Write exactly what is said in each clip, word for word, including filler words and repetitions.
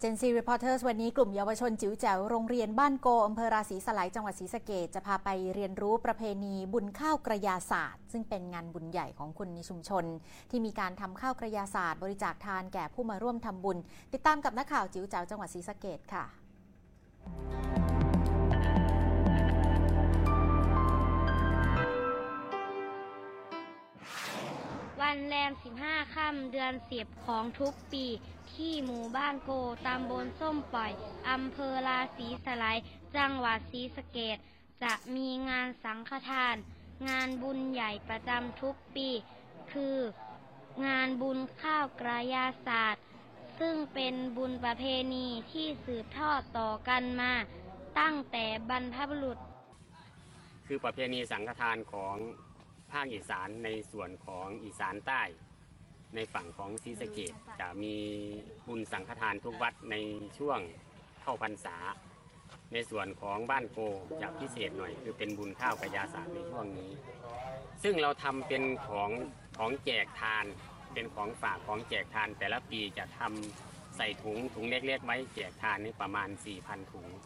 Gen ซี Reporters วันนี้กลุ่มเยาวชนจิ๋วแจ๋วโรงเรียนบ้านโกอำเภอราศีสไลยจังหวัดศรีสะเกษจะพาไปเรียนรู้ประเพณีบุญข้าวกระยาศาสตร์ซึ่งเป็นงานบุญใหญ่ของคนในชุมชนที่มีการทำข้าวกระยาศาสตร์บริจาคทานแก่ผู้มาร่วมทำบุญติดตามกับนักข่าวจิ๋วแจ๋วจังหวัดศรีสะเกษค่ะวันแรมสิบห้าค่ำเดือนสิบของทุกปีที่หมู่บ้านโกตำบลส้มปล่อยอำเภอราศีสไลยจังหวัดศรีสะเกษจะมีงานสังฆทานงานบุญใหญ่ประจำทุกปีคืองานบุญข้าวกระยาศาสตร์ซึ่งเป็นบุญประเพณีที่สืบทอดต่อกันมาตั้งแต่บรรพบุรุษคือประเพณีสังฆทานของภาคอีสานในส่วนของอีสานใต้ในฝั่งของศรีสะเกษจะมีบุญสังฆทานทุกวัดในช่วงเข้าพรรษาในส่วนของบ้านโกจะพิเศษหน่อยคือเป็นบุญข้าวกระยาศาสตร์ในช่วงนี้ซึ่งเราทำเป็นของของแจกทานเป็นของฝากของแจกทานแต่ละปีจะทำใส่ถุงถุงเล็กๆไว้แจกทานนี่ประมาณ สี่พัน ถุง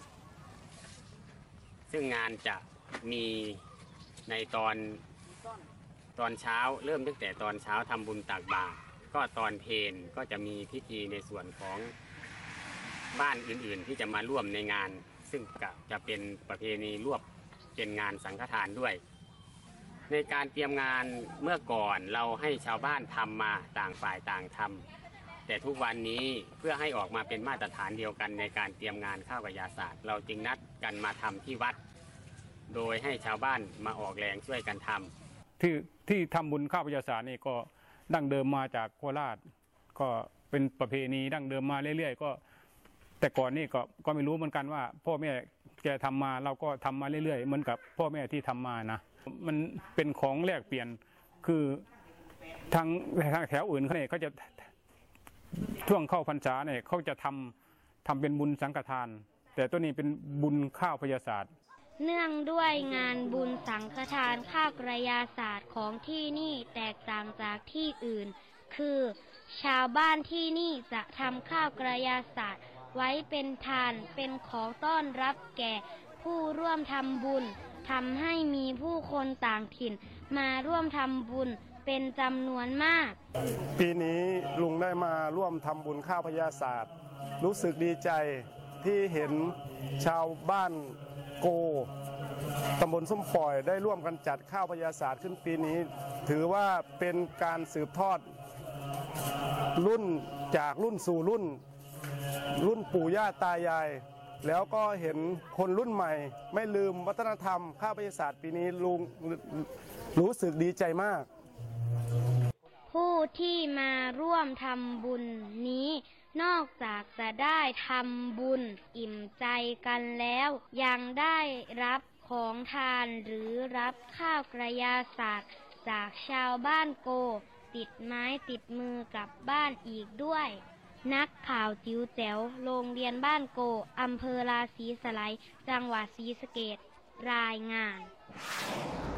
ซึ่งงานจะมีในตอนตอนเช้าเริ่มตั้งแต่ตอนเช้าทำบุญตักบาตรก็ตอนเพลก็จะมีพิธีในส่วนของบ้านอื่นๆที่จะมาร่วมในงานซึ่งจะเป็นประเพณีรวบเป็นงานสังฆทานด้วยในการเตรียมงานเมื่อก่อนเราให้ชาวบ้านทำมาต่างฝ่ายต่างทำแต่ทุกวันนี้เพื่อให้ออกมาเป็นมาตรฐานเดียวกันในการเตรียมงานข้าวกระยาศาสตร์เราจึงนัดกันมาทำที่วัดโดยให้ชาวบ้านมาออกแรงช่วยกันทำที่ที่ทำบุญข้าวกระยาศาสตร์นี่ก็ดั้งเดิมมาจากโคราชก็เป็นประเพณีดั้งเดิมมาเรื่อยๆก็แต่ก่อนนี่ก็ก็ไม่รู้เหมือนกันว่าพ่อแม่แกทำมาเราก็ทำมาเรื่อยๆเหมือนกับพ่อแม่ที่ทำมานะมันเป็นของแลกเปลี่ยนคือทางทางแถวอื่นเขาเนี่ยเขาจะช่วงเข้าพรรษาเนี่ยเขาจะทำทำเป็นบุญสังฆทานแต่ตัวนี้เป็นบุญข้าวกระยาศาสตร์เนื่องด้วยงานบุญสังฆทานข้าวกระยาศาสตร์ของที่นี่แตกต่างจากที่อื่นคือชาวบ้านที่นี่จะทำข้าวกระยาศาสตร์ไว้เป็นทานเป็นของต้อนรับแก่ผู้ร่วมทำบุญทำให้มีผู้คนต่างถิ่นมาร่วมทำบุญเป็นจำนวนมากปีนี้ลุงได้มาร่วมทำบุญข้าวกระยาศาสตร์รู้สึกดีใจที่เห็นชาวบ้านโกตำบลส้มปล่อยได้ร่วมกันจัดข้าวกระยาศาสตร์ขึ้นปีนี้ถือว่าเป็นการสืบทอดรุ่นจากรุ่นสู่รุ่นรุ่นปู่ย่าตายายแล้วก็เห็นคนรุ่นใหม่ไม่ลืมวัฒนธรรมข้าวกระยาศาสตร์ปีนี้ลุงรู้สึกดีใจมากผู้ที่มาร่วมทำบุญนี้นอกจากจะได้ทำบุญอิ่มใจกันแล้วยังได้รับของทานหรือรับข้าวกระยาศาสตร์จากชาวบ้านโกติดไม้ติดมือกลับบ้านอีกด้วยนักข่าวจิ๋วแจ๋วโรงเรียนบ้านโกอำเภอราศีสไลยจังหวัดศรีสะเกษรายงาน